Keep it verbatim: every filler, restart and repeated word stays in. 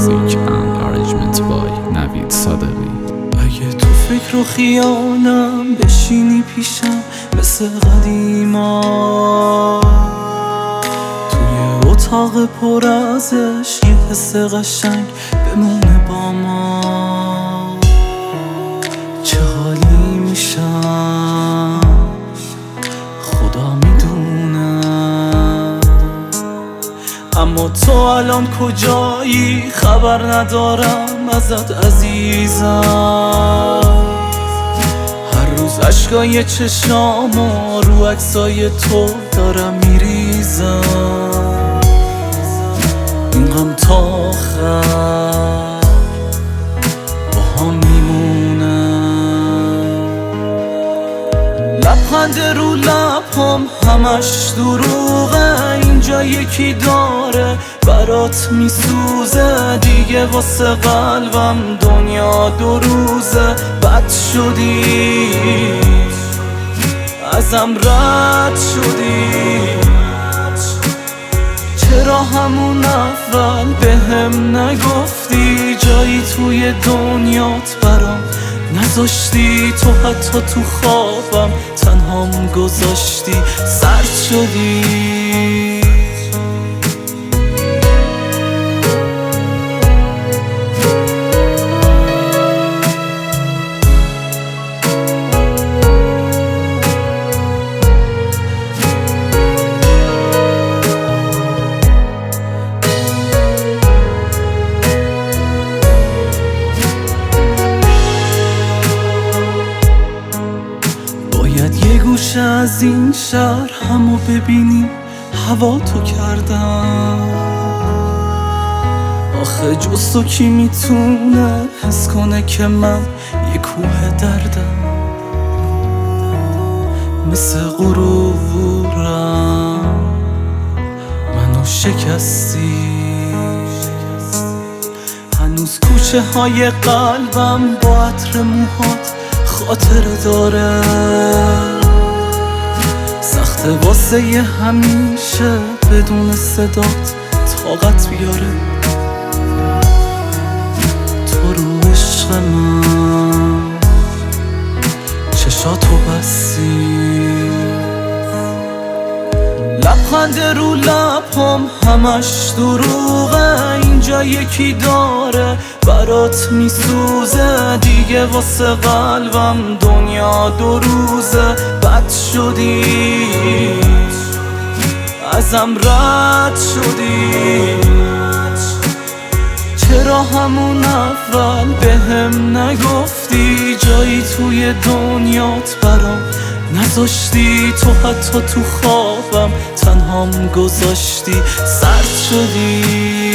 Music and Arrangement by نوید صادقی. اگه تو فکر و خیالم بشینی پیشم مثل قدیما، توی اتاق پر ازش یه حس قشنگ بمونه با ما، چه حالی میشم خدا میدونه. اما تو الان کجایی؟ خبر ندارم ازت عزیزم. هر روز عشقای چشامو رو عکسای تو دارم میریزم، این غم تا آخر با هم میمونه. لبخند رو لبم همش دروغه، اینجا یکی داره برات میسوزه، دیگه واسه قلبم دنیا دو روزه. بد شدی ازم رد شدی، چرا همون اول بهم نگفتی؟ جایی توی دنیات برام نذاشتی، تو حتی تو خوابم تنهام گذاشتی. سرد شدی یه گوشه از این شهر همو ببینیم هوا تو کردم. آخه جز تو کی میتونه حس کنه که من یه کوه دردم؟ مثل غرورم منو شکستی، هنوز کوچه های قلبم با عطر موهات خاطره داره. سخته واسه ی همیشه بدون صدات طاقت بیاره. تو رو عشق من چشاتو بستی، لبخند رو لبم همش دروغه، اینجا یکی داره برات میسوزه، دیگه واسه قلبم دنیا دو روزه. بد شدی ازم رد شدی، چرا همون اول بهم نگفتی؟ جایی توی دنیات برام نذاشتی، تو حتی تو خوابم تنهام گذاشتی. سرد شدی